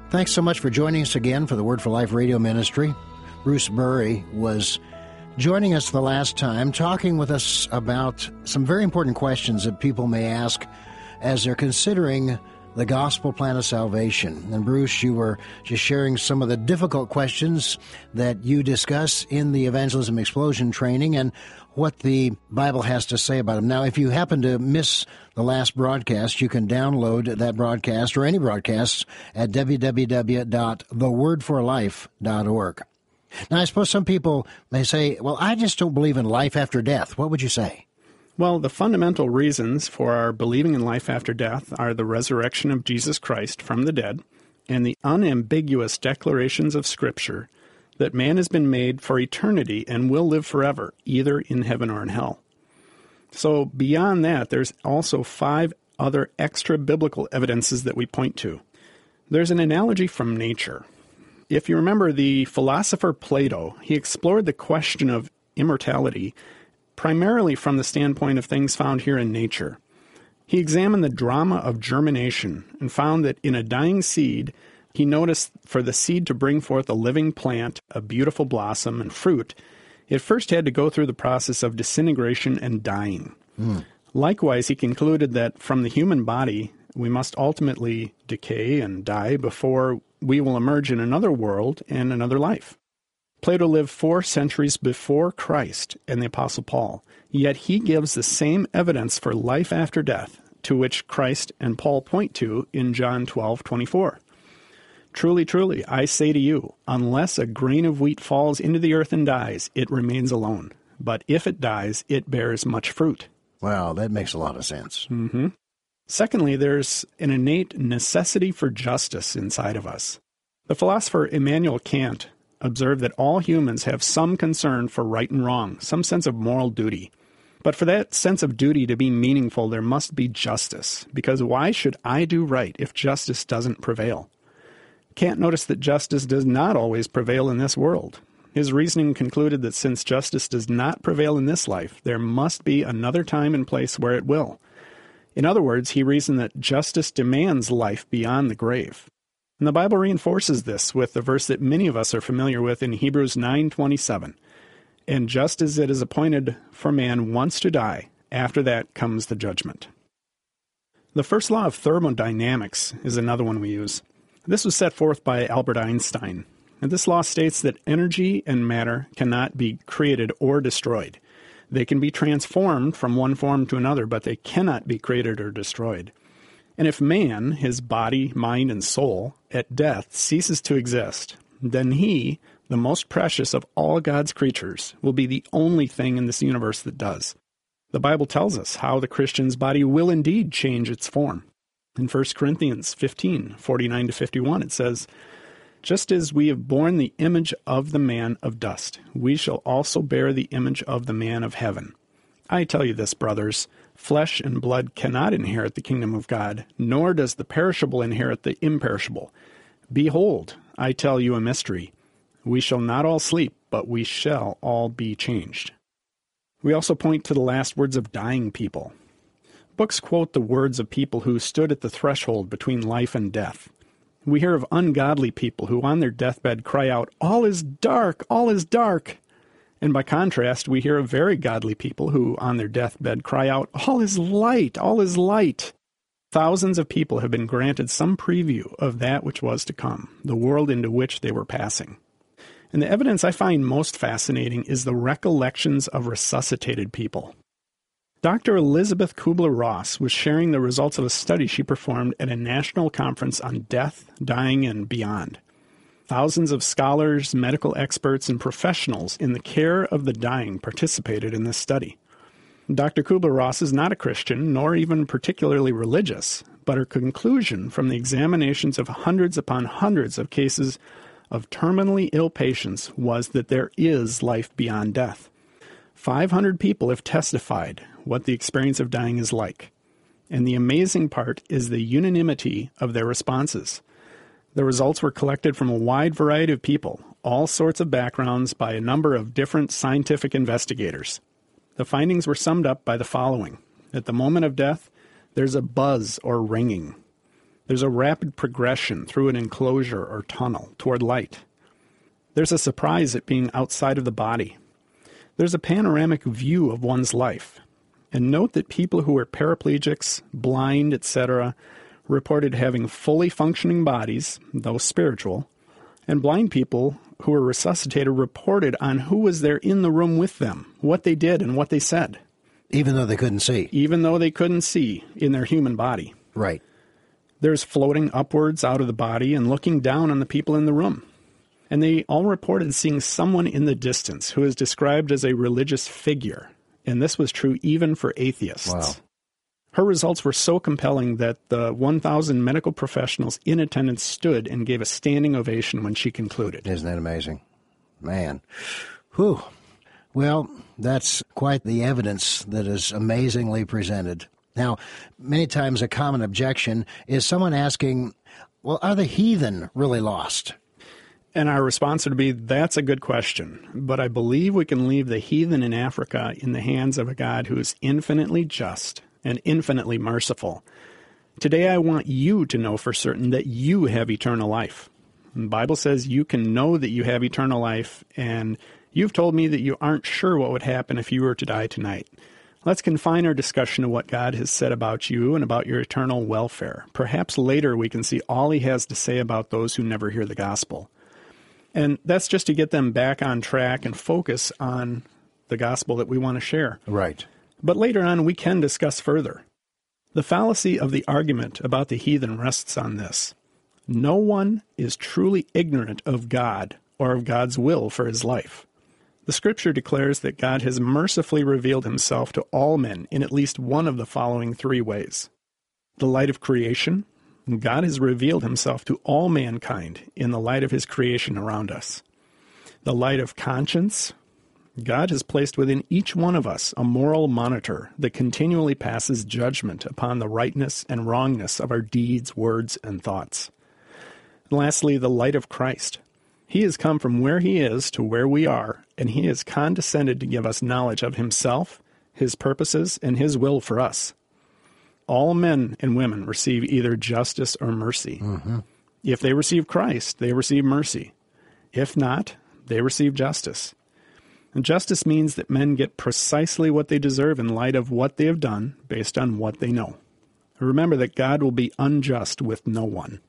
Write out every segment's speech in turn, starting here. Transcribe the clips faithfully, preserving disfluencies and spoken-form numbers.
Thanks so much for joining us again for the Word for Life radio ministry. Bruce Bury was joining us the last time, talking with us about some very important questions that people may ask as they're considering the gospel plan of salvation. And Bruce, you were just sharing some of the difficult questions that you discuss in the Evangelism Explosion training and what the Bible has to say about them. Now, if you happen to miss the last broadcast, you can download that broadcast or any broadcasts at w w w dot the word for life dot org. Now, I suppose some people may say, well, I just don't believe in life after death. What would you say? Well, the fundamental reasons for our believing in life after death are the resurrection of Jesus Christ from the dead and the unambiguous declarations of Scripture that man has been made for eternity and will live forever, either in heaven or in hell. So beyond that, there's also five other extra biblical evidences that we point to. There's an analogy from nature. If you remember the philosopher Plato, he explored the question of immortality primarily from the standpoint of things found here in nature. He examined the drama of germination and found that in a dying seed, he noticed for the seed to bring forth a living plant, a beautiful blossom, and fruit, it first had to go through the process of disintegration and dying. Mm. Likewise, he concluded that from the human body, we must ultimately decay and die before we will emerge in another world and another life. Plato lived four centuries before Christ and the Apostle Paul, yet he gives the same evidence for life after death to which Christ and Paul point to in John twelve twenty-four. Truly, truly, I say to you, unless a grain of wheat falls into the earth and dies, it remains alone. But if it dies, it bears much fruit. Wow, that makes a lot of sense. Mm-hmm. Secondly, there's an innate necessity for justice inside of us. The philosopher Immanuel Kant observed that all humans have some concern for right and wrong, some sense of moral duty. But for that sense of duty to be meaningful, there must be justice, because why should I do right if justice doesn't prevail? Kant noticed that justice does not always prevail in this world. His reasoning concluded that since justice does not prevail in this life, there must be another time and place where it will. In other words, he reasoned that justice demands life beyond the grave. And the Bible reinforces this with the verse that many of us are familiar with in Hebrews nine twenty-seven. And just as it is appointed for man once to die, after that comes the judgment. The first law of thermodynamics is another one we use. This was set forth by Albert Einstein. And this law states that energy and matter cannot be created or destroyed. They can be transformed from one form to another, but they cannot be created or destroyed. And if man, his body, mind, and soul, at death ceases to exist, then he, the most precious of all God's creatures, will be the only thing in this universe that does. The Bible tells us how the Christian's body will indeed change its form. In First Corinthians fifteen, forty-nine to fifty-one, it says, just as we have borne the image of the man of dust, we shall also bear the image of the man of heaven. I tell you this, brothers, flesh and blood cannot inherit the kingdom of God, nor does the perishable inherit the imperishable. Behold, I tell you a mystery. We shall not all sleep, but we shall all be changed. We also point to the last words of dying people. Books quote the words of people who stood at the threshold between life and death. We hear of ungodly people who on their deathbed cry out, all is dark, all is dark. And by contrast, we hear of very godly people who on their deathbed cry out, all is light, all is light. Thousands of people have been granted some preview of that which was to come, the world into which they were passing. And the evidence I find most fascinating is the recollections of resuscitated people. Doctor Elizabeth Kubler-Ross was sharing the results of a study she performed at a national conference on death, dying, and beyond. Thousands of scholars, medical experts, and professionals in the care of the dying participated in this study. Doctor Kubler-Ross is not a Christian, nor even particularly religious, but her conclusion from the examinations of hundreds upon hundreds of cases of terminally ill patients was that there is life beyond death. five hundred people have testified what the experience of dying is like. And the amazing part is the unanimity of their responses. The results were collected from a wide variety of people, all sorts of backgrounds, by a number of different scientific investigators. The findings were summed up by the following. At the moment of death, there's a buzz or ringing. There's a rapid progression through an enclosure or tunnel toward light. There's a surprise at being outside of the body. There's a panoramic view of one's life. And note that people who are paraplegics, blind, et cetera, reported having fully functioning bodies, though spiritual, and blind people who were resuscitated reported on who was there in the room with them, what they did and what they said. Even though they couldn't see. Even though they couldn't see in their human body. Right. There's floating upwards out of the body and looking down on the people in the room. And they all reported seeing someone in the distance who is described as a religious figure. And this was true even for atheists. Wow. Her results were so compelling that the one thousand medical professionals in attendance stood and gave a standing ovation when she concluded. Isn't that amazing? Man. Whew. Well, that's quite the evidence that is amazingly presented. Now, many times a common objection is someone asking, well, are the heathen really lost? And our response would be, that's a good question, but I believe we can leave the heathen in Africa in the hands of a God who is infinitely just and infinitely merciful. Today I want you to know for certain that you have eternal life. And the Bible says you can know that you have eternal life, and you've told me that you aren't sure what would happen if you were to die tonight. Let's confine our discussion to what God has said about you and about your eternal welfare. Perhaps later we can see all he has to say about those who never hear the gospel. And that's just to get them back on track and focus on the gospel that we want to share. Right. But later on, we can discuss further. The fallacy of the argument about the heathen rests on this. No one is truly ignorant of God or of God's will for his life. The Scripture declares that God has mercifully revealed himself to all men in at least one of the following three ways. The light of creation. God has revealed himself to all mankind in the light of his creation around us. The light of conscience. God has placed within each one of us a moral monitor that continually passes judgment upon the rightness and wrongness of our deeds, words, and thoughts. And lastly, the light of Christ. He has come from where he is to where we are, and he has condescended to give us knowledge of himself, his purposes, and his will for us. All men and women receive either justice or mercy. Mm-hmm. If they receive Christ, they receive mercy. If not, they receive justice. And justice means that men get precisely what they deserve in light of what they have done based on what they know. Remember that God will be unjust with no one.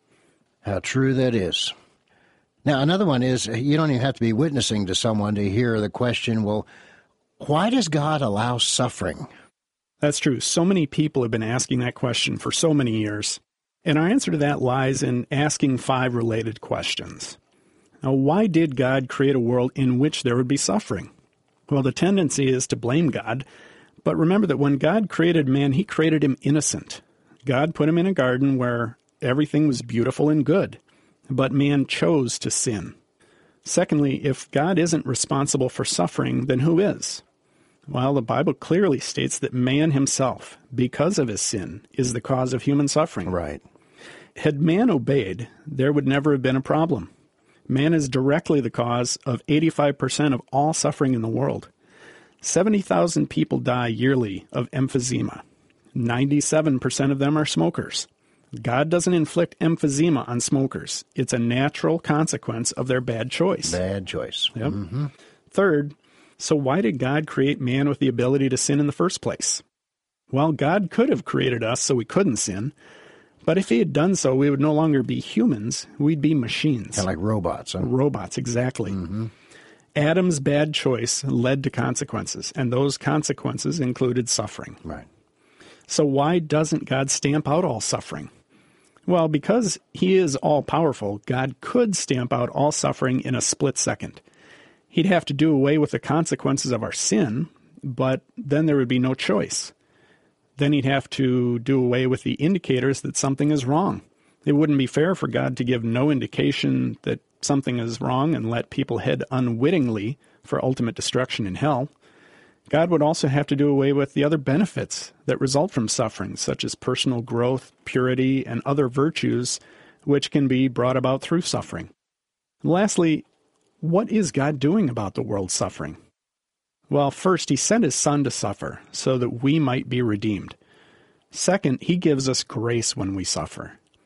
How true that is. Now, another one is you don't even have to be witnessing to someone to hear the question, well, why does God allow suffering? That's true. So many people have been asking that question for so many years. And our answer to that lies in asking five related questions. Now, why did God create a world in which there would be suffering? Well, the tendency is to blame God. But remember that when God created man, he created him innocent. God put him in a garden where everything was beautiful and good. But man chose to sin. Secondly, if God isn't responsible for suffering, then who is? Well, the Bible clearly states that man himself, because of his sin, is the cause of human suffering. Right. Had man obeyed, there would never have been a problem. Man is directly the cause of eighty-five percent of all suffering in the world. seventy thousand people die yearly of emphysema. ninety-seven percent of them are smokers. God doesn't inflict emphysema on smokers. It's a natural consequence of their bad choice. Bad choice. Yep. Mm-hmm. Third, so why did God create man with the ability to sin in the first place? Well, God could have created us so we couldn't sin, but if he had done so, we would no longer be humans. We'd be machines. Kind of like robots. Huh? Robots, exactly. Mm-hmm. Adam's bad choice led to consequences, and those consequences included suffering. Right. So why doesn't God stamp out all suffering? Well, because he is all-powerful, God could stamp out all suffering in a split second. He'd have to do away with the consequences of our sin, but then there would be no choice. Then he'd have to do away with the indicators that something is wrong. It wouldn't be fair for God to give no indication that something is wrong and let people head unwittingly for ultimate destruction in hell. God would also have to do away with the other benefits that result from suffering, such as personal growth, purity, and other virtues which can be brought about through suffering. And lastly, what is God doing about the world's suffering? Well, first, he sent his Son to suffer so that we might be redeemed. Second, he gives us grace when we suffer.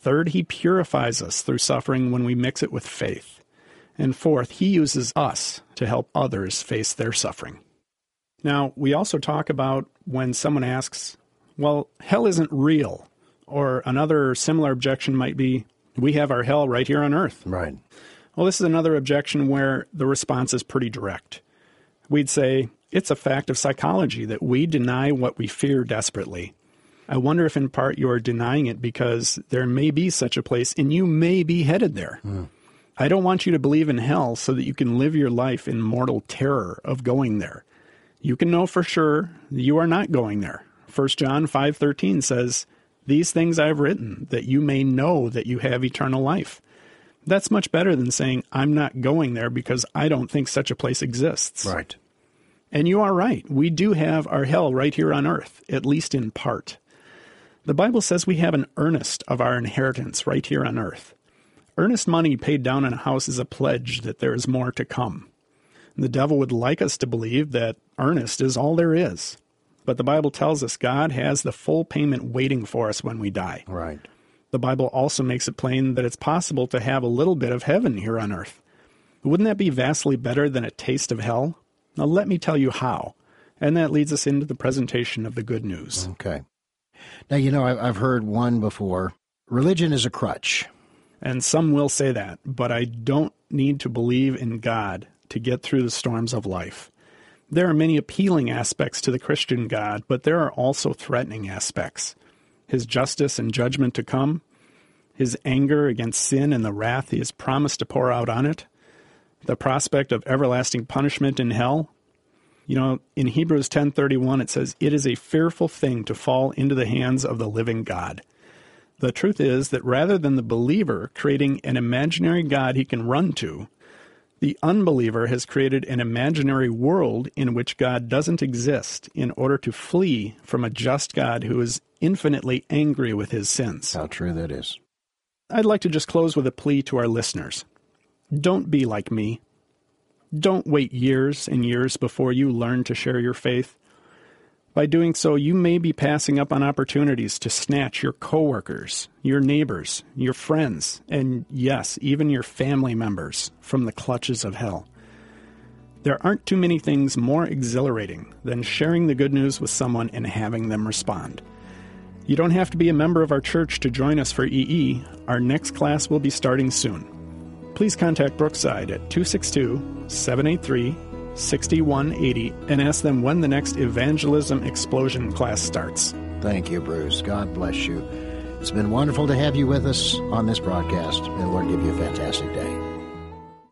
Third, he purifies us through suffering when we mix it with faith. And fourth, he uses us to help others face their suffering. Now, we also talk about when someone asks, well, hell isn't real. Or another similar objection might be, we have our hell right here on earth. Right. Well, this is another objection where the response is pretty direct. We'd say, it's a fact of psychology that we deny what we fear desperately. I wonder if in part you are denying it because there may be such a place and you may be headed there. Mm. I don't want you to believe in hell so that you can live your life in mortal terror of going there. You can know for sure you are not going there. First John five thirteen says, these things I have written, that you may know that you have eternal life. That's much better than saying, I'm not going there because I don't think such a place exists. Right. And you are right. We do have our hell right here on earth, at least in part. The Bible says we have an earnest of our inheritance right here on earth. Earnest money paid down in a house is a pledge that there is more to come. The devil would like us to believe that earnest is all there is. But the Bible tells us God has the full payment waiting for us when we die. Right. The Bible also makes it plain that it's possible to have a little bit of heaven here on earth. Wouldn't that be vastly better than a taste of hell? Now let me tell you how. And that leads us into the presentation of the good news. Okay. Now, you know, I've heard one before. Religion is a crutch. And some will say that, but I don't need to believe in God to get through the storms of life. There are many appealing aspects to the Christian God, but there are also threatening aspects. His justice and judgment to come, his anger against sin and the wrath he has promised to pour out on it, the prospect of everlasting punishment in hell. You know, in Hebrews ten thirty-one, it says, it is a fearful thing to fall into the hands of the living God. The truth is that rather than the believer creating an imaginary God he can run to, the unbeliever has created an imaginary world in which God doesn't exist in order to flee from a just God who is infinitely angry with his sins. How true that is. I'd like to just close with a plea to our listeners. Don't be like me. Don't wait years and years before you learn to share your faith. By doing so, you may be passing up on opportunities to snatch your coworkers, your neighbors, your friends, and yes, even your family members from the clutches of hell. There aren't too many things more exhilarating than sharing the good news with someone and having them respond. You don't have to be a member of our church to join us for E E. Our next class will be starting soon. Please contact Brookside at two six two, seven eight three, six one eight zero and ask them when the next Evangelism Explosion class starts. Thank you, Bruce. God bless you. It's been wonderful to have you with us on this broadcast. May the Lord give you a fantastic day.